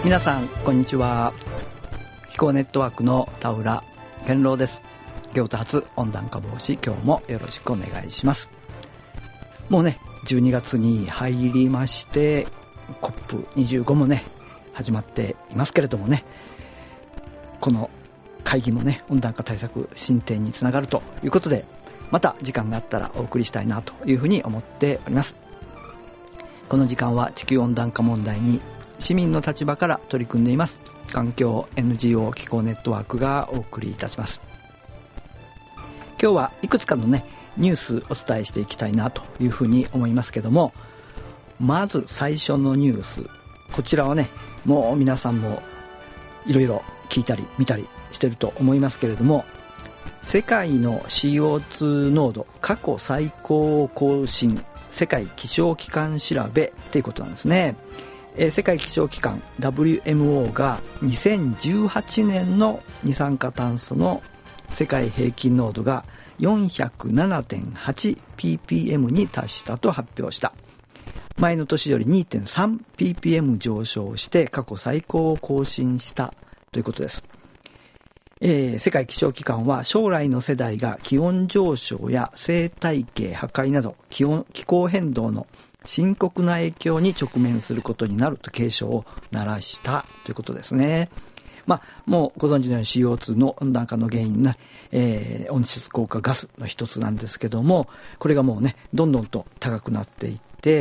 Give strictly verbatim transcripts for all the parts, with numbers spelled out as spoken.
皆さんこんにちは。気候ネットワークの田浦健郎です。京都発温暖化防止、今日もよろしくお願いします。もうねじゅうにがつに入りまして コップにじゅうご もね始まっていますけれどもね、この会議もね温暖化対策進展につながるということで、また時間があったらお送りしたいなというふうに思っております。この時間は地球温暖化問題に市民の立場から取り組んでいます環境 エヌジーオー 気候ネットワークがお送りいたします。今日はいくつかのねニュースお伝えしていきたいなというふうに思いますけども、まず最初のニュース、こちらはねもう皆さんもいろいろ聞いたり見たりしてると思いますけれども、世界の シーオーツー 濃度過去最高を更新、世界気象機関調べということなんですね。えー、世界気象機関 ダブリューエムオー がにせんじゅうはちねんの二酸化炭素の世界平均濃度が よんひゃくななてんはちピーピーエム に達したと発表した。前の年より にてんさんピーピーエム 上昇して過去最高を更新したということです。えー、世界気象機関は将来の世代が気温上昇や生態系破壊など気温、気候変動の深刻な影響に直面することになると警鐘を鳴らしたということですね。まあ、もうご存知のように シーオーツー の温暖化の原因な、えー、温室効果ガスの一つなんですけども、これがもうねどんどんと高くなっていって、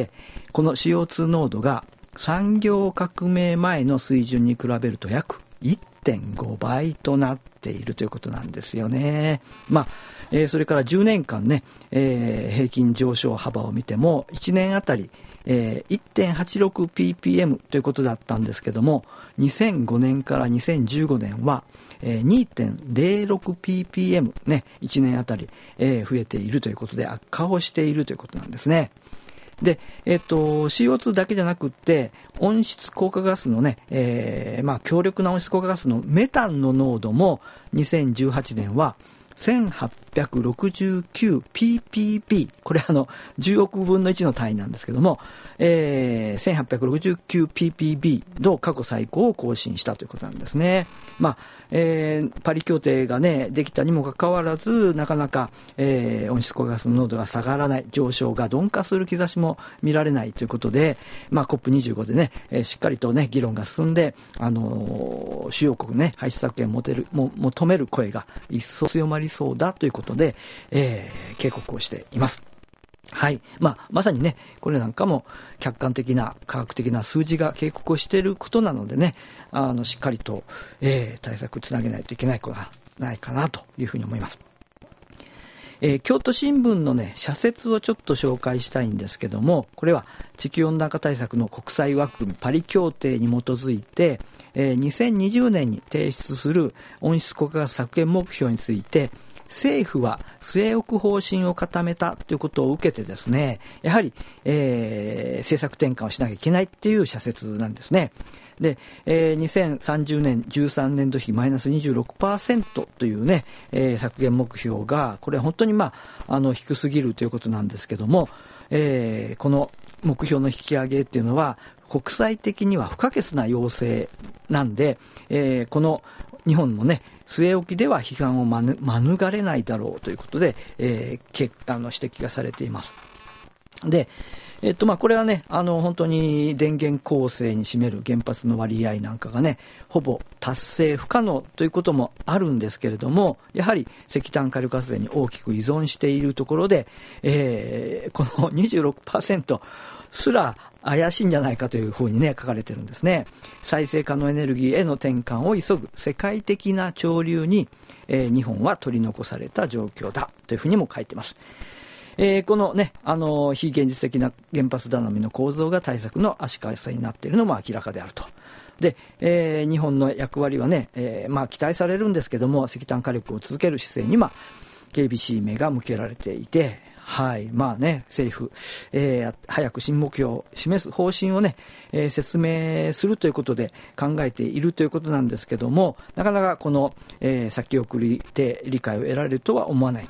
この シーオーツー 濃度が産業革命前の水準に比べると約 いってんごばいとなっているということなんですよね。まあえー、それからじゅうねんかんね、えー、平均上昇幅を見てもいちねんあたり、えー、いってんはちろくピーピーエム ということだったんですけども、にせんごねんからにせんじゅうごねんは、えー、にてんぜろろくピーピーエム ね、いちねんあたり、えー、増えているということで悪化をしているということなんですね。で、えっと、シーオーツー だけじゃなくって、温室効果ガスのね、えー、まあ、強力な温室効果ガスのメタンの濃度もにせんじゅうはちねんはせんはっぴゃくろくじゅうきゅうピーピーピー、これあのじゅうおくぶんのいちの単位なんですけども、えー、せんはっぴゃくろくじゅうきゅうピーピービー の過去最高を更新したということなんですね。まあえー、パリ協定がねできたにもかかわらず、なかなか、えー、温室効果ガスの濃度が下がらない、上昇が鈍化する兆しも見られないということで、まあ、コップにじゅうご でね、えー、しっかりとね議論が進んで、あのー、主要国ね排出削減を求める、も求める声が一層強まりそうだということで、えー、警告をしています。はい、まあ、まさにねこれなんかも客観的な科学的な数字が警告をしていることなのでね、あのしっかりと、えー、対策つなげないといけないことがないかなというふうに思います。えー、京都新聞のね社説をちょっと紹介したいんですけども、これは地球温暖化対策の国際枠組みパリ協定に基づいて、えー、にせんにじゅうねんに提出する温室効果ガス削減目標について政府は据え置く方針を固めたということを受けてですね、やはり、えー、政策転換をしなきゃいけないっていう社説なんですね。で、えー、にせんさんじゅうねんじゅうさんねん度比マイナス にじゅうろくパーセント というね、えー、削減目標がこれ本当にまああの低すぎるということなんですけども、えー、この目標の引き上げっていうのは国際的には不可欠な要請なんで、えー、この日本もね据え置きでは批判を免れないだろうということで、えー、けあの指摘がされています。で、えっとまあこれはねあの本当に電源構成に占める原発の割合なんかがねほぼ達成不可能ということもあるんですけれども、やはり石炭火力発電に大きく依存しているところで、えー、この にじゅうろくパーセント すら怪しいんじゃないかというふうにね書かれてるんですね。再生可能エネルギーへの転換を急ぐ世界的な潮流に、えー、日本は取り残された状況だというふうにも書いてます。えー、このねあの非現実的な原発頼みの構造が対策の足かせになっているのも明らかであると。で、えー、日本の役割はね、えーまあ、期待されるんですけども、石炭火力を続ける姿勢には厳しい目が向けられていて、はい、まあね、政府、えー、早く新目標を示す方針をね、えー、説明するということで考えているということなんですけども、なかなかこの、えー、先送りで理解を得られるとは思わないと。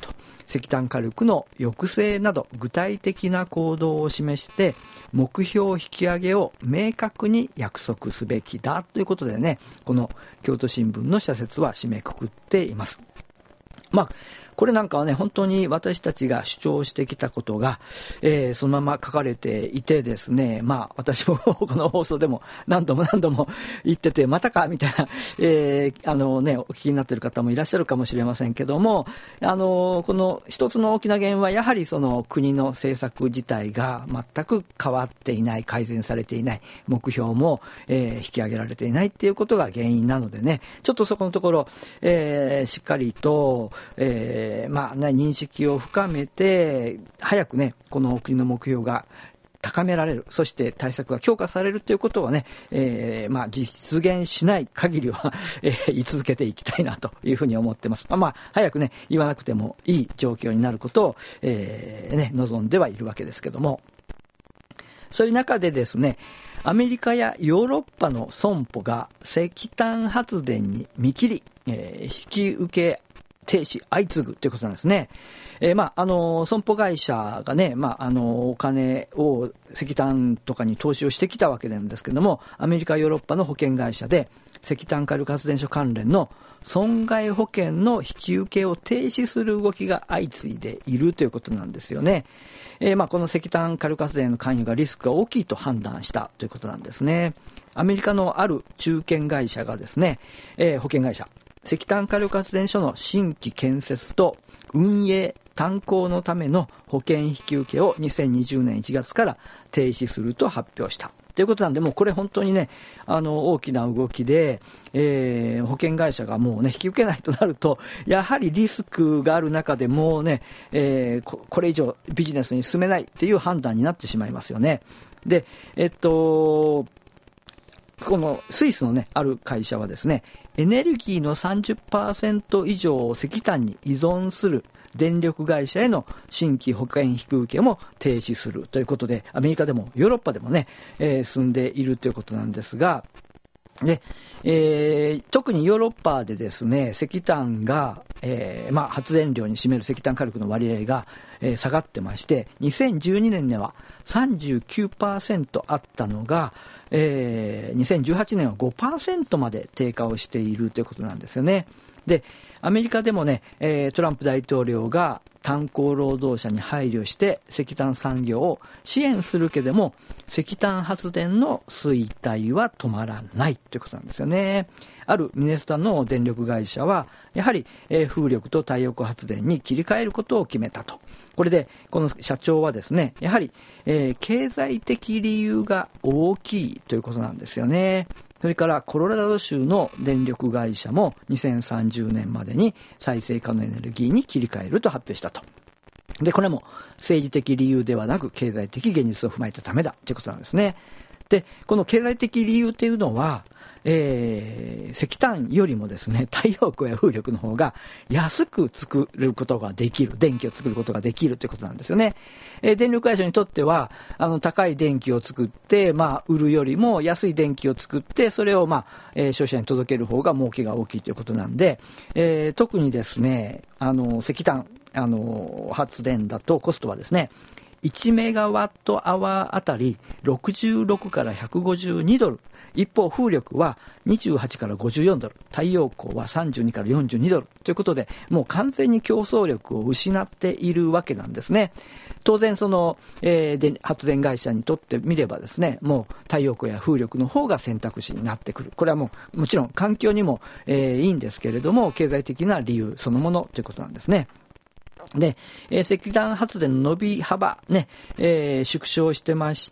石炭火力の抑制など具体的な行動を示して目標引き上げを明確に約束すべきだということでね、この京都新聞の社説は締めくくっています。まあこれなんかはね、本当に私たちが主張してきたことが、えー、そのまま書かれていてですね、まあ私もこの放送でも何度も何度も言ってて、またかみたいな、えー、あのね、お聞きになっている方もいらっしゃるかもしれませんけども、あの、この一つの大きな原因はやはりその国の政策自体が全く変わっていない、改善されていない、目標も、えー、引き上げられていないっていうことが原因なのでね、ちょっとそこのところ、えー、しっかりと、えーえーまあね、認識を深めて早くねこの国の目標が高められる、そして対策が強化されるということはね、えーまあ、実現しない限りは、えー、言い続けていきたいなというふうに思ってます。まあ、まあ、早くね言わなくてもいい状況になることを、えーね、望んではいるわけですけども、そういう中でですね、アメリカやヨーロッパの損保が石炭発電に見切り、えー、引き受け停止相次ぐということなんですね。えー、まあ、あの、損保会社がね、まあ、あの、お金を石炭とかに投資をしてきたわけなんですけども、アメリカ、ヨーロッパの保険会社で石炭火力発電所関連の損害保険の引き受けを停止する動きが相次いでいるということなんですよね。えー、まあ、この石炭火力発電の関与がリスクが大きいと判断したということなんですね。アメリカのある中堅会社がですね、えー、保険会社、石炭火力発電所の新規建設と運営炭鉱のための保険引き受けをにせんにじゅうねんいちがつから停止すると発表したということなんで、もうこれ本当にね、あの大きな動きで、えー、保険会社がもうね引き受けないとなると、やはりリスクがある中でもうね、えー、こ, これ以上ビジネスに進めないっていう判断になってしまいますよね。で、えっとこのスイスのねある会社はですね、エネルギーの さんじゅっパーセント 以上を石炭に依存する電力会社への新規保険引き受けも停止するということで、アメリカでもヨーロッパでもね、えー、進んでいるということなんですが、で、えー、特にヨーロッパでですね、石炭が、えーまあ、発電量に占める石炭火力の割合が、えー、下がってまして、にせんじゅうにねんには さんじゅうきゅうパーセント あったのが、えー、にせんじゅうはちねんは ごパーセント まで低下をしているということなんですよね。で、アメリカでもね、えー、トランプ大統領が炭鉱労働者に配慮して石炭産業を支援するけれども、石炭発電の衰退は止まらないということなんですよね。あるミネソタの電力会社はやはり、えー、風力と太陽光発電に切り替えることを決めたと。これでこの社長はですね、やはり、えー、経済的理由が大きいということなんですよね。それからコロラド州の電力会社もにせんさんじゅうねんまでに再生可能エネルギーに切り替えると発表したと。で、これも政治的理由ではなく経済的現実を踏まえたためだということなんですね。で、この経済的理由というのは、えー、石炭よりもですね、太陽光や風力の方が安く作ることができる、電気を作ることができるということなんですよね。えー、電力会社にとっては、あの、高い電気を作って、まあ、売るよりも安い電気を作って、それをまあ、えー、消費者に届ける方が儲けが大きいということなんで、えー、特にですね、あの、石炭、あの、発電だとコストはですね、いちメガワットアワーあたりろくじゅうろくからひゃくごじゅうにドル。一方、風力はにじゅうはちからごじゅうよんドル。太陽光はさんじゅうにからよんじゅうにドル。ということで、もう完全に競争力を失っているわけなんですね。当然、その、えー、で発電会社にとってみればですね、もう太陽光や風力の方が選択肢になってくる。これはもう、もちろん環境にも、えー、いいんですけれども、経済的な理由そのものということなんですね。で、えー、石炭発電の伸び幅ね、えー、縮小してまして、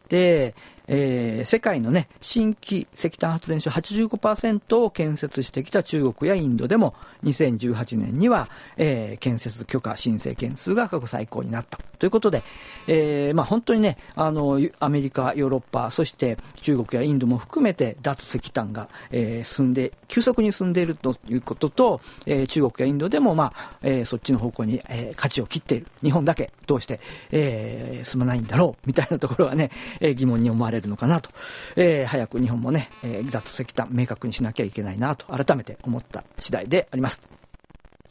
えー、世界のね、新規石炭発電所 はちじゅうごパーセント を建設してきた中国やインドでもにせんじゅうはちねんには、えー、建設許可申請件数が過去最高になったということで、えー、まあ本当にね、あの、アメリカ、ヨーロッパ、そして中国やインドも含めて脱石炭が、えー、進んで、急速に進んでいるということと、えー、中国やインドでもまあ、えー、そっちの方向に、えー、舵を切っている。日本だけどうして、えー、進まないんだろうみたいなところはね、えー、疑問に思われるのかなと、えー、早く日本もね、えー、脱石炭明確にしなきゃいけないなと改めて思った次第であります。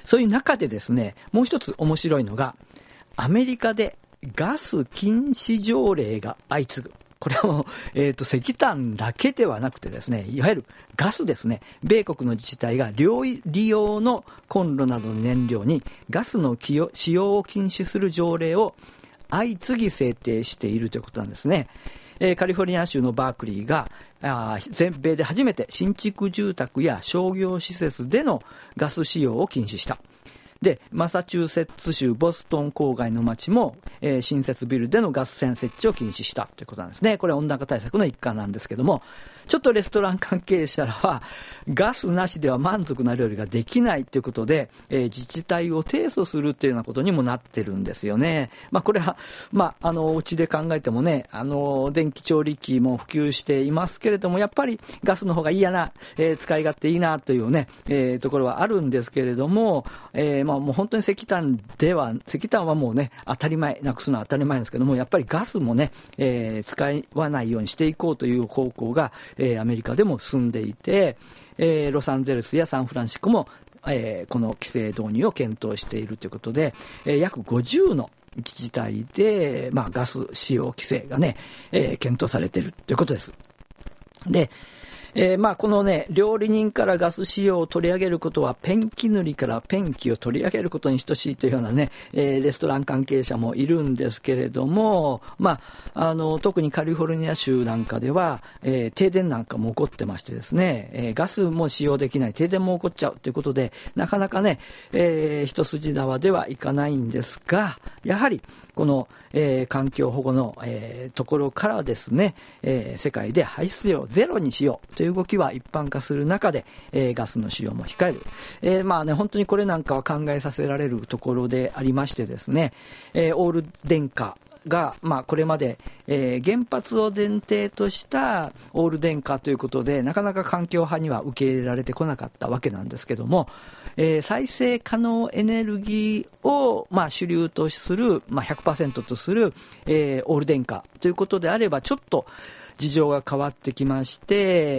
そういう中でですね、もう一つ面白いのが、アメリカでガス禁止条例が相次ぐ。これはもう、えーと、石炭だけではなくてですね、いわゆるガスですね。米国の自治体が両利用のコンロなどの燃料にガスの使用を禁止する条例を相次ぎ制定しているということなんですね。えー、カリフォルニア州のバークリーがあー全米で初めて新築住宅や商業施設でのガス使用を禁止した。で、マサチューセッツ州ボストン郊外の町も、えー、新設ビルでのガス栓設置を禁止したということなんですね。これは温暖化対策の一環なんですけども、ちょっとレストラン関係者らはガスなしでは満足な料理ができないということで、えー、自治体を提訴するというようなことにもなってるんですよね。まあ、これは、まあ、あのうちで考えてもね、あの電気調理器も普及していますけれども、やっぱりガスの方がいいやな、えー、使い勝手いいなというね、えー、ところはあるんですけれども、えーまあ、もう本当に石炭では石炭はもうね当たり前、なくすのは当たり前ですけども、やっぱりガスもね、えー、使わないようにしていこうという方向が、えー、アメリカでも進んでいて、えー、ロサンゼルスやサンフランシスコも、えー、この規制導入を検討しているということで、えー、約ごじゅうの自治体で、まあ、ガス使用規制がね、えー、検討されているということです。で、えー、まあこのね、料理人からガス使用を取り上げることはペンキ塗りからペンキを取り上げることに等しいというようなね、えー、レストラン関係者もいるんですけれども、まあ、あの特にカリフォルニア州なんかでは、えー、停電なんかも起こってましてですね、えー、ガスも使用できない、停電も起こっちゃうということで、なかなかね、えー、一筋縄ではいかないんですが、やはりこの、えー、環境保護の、えー、ところからですね、えー、世界で排出量をゼロにしようという動きは一般化する中で、えー、ガスの使用も控える、えー、まあね、本当にこれなんかは考えさせられるところでありましてですね、えー、オール電化が、まあ、これまで、えー、原発を前提としたオール電化ということで、なかなか環境派には受け入れられてこなかったわけなんですけども、えー、再生可能エネルギーを、まあ、主流とする、まあ、ひゃくパーセント とする、えー、オール電化ということであれば、ちょっと事情が変わってきまして、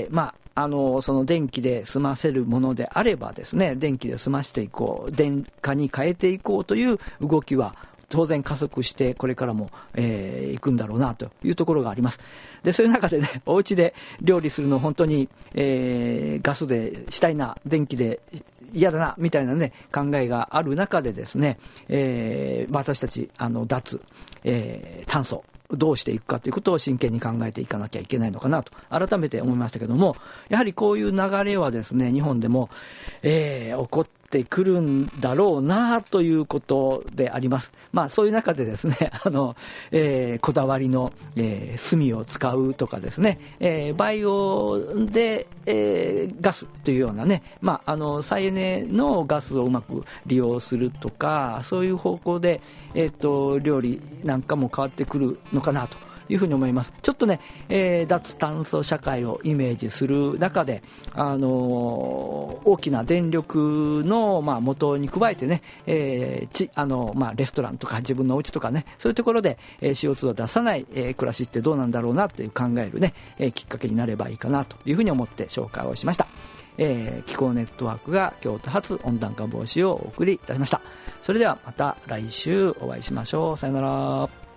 まああのその電気で済ませるものであればですね、電気で済ましていこう、電化に変えていこうという動きは当然加速してこれからも、えー、行くんだろうなというところがあります。で、そういう中でね、お家で料理するの本当に、えー、ガスでしたいな、電気で嫌だなみたいなね考えがある中でですね、えー、私たちあの脱、えー、炭素どうしていくかということを真剣に考えていかなきゃいけないのかなと改めて思いましたけども、やはりこういう流れはですね、日本でも、えー、起こってくるんだろうなということであります。まあそういう中でですね、あの、えー、こだわりの、えー、炭を使うとかですね、えー、バイオで、えー、ガスというようなね、まああの再エネのガスをうまく利用するとか、そういう方向で、えーと、料理なんかも変わってくるのかなというふうに思います。ちょっとね、えー、脱炭素社会をイメージする中で、あのー、大きな電力の、まあ、元に加えてね、えーちあのーまあ、レストランとか自分のお家とかね、そういうところで、えー、シーオーツー を出さない、えー、暮らしってどうなんだろうなという考えるね、えー、きっかけになればいいかなというふうに思って紹介をしました。えー、気候ネットワークが京都発温暖化防止をお送りいたしました。それではまた来週お会いしましょう。さよなら。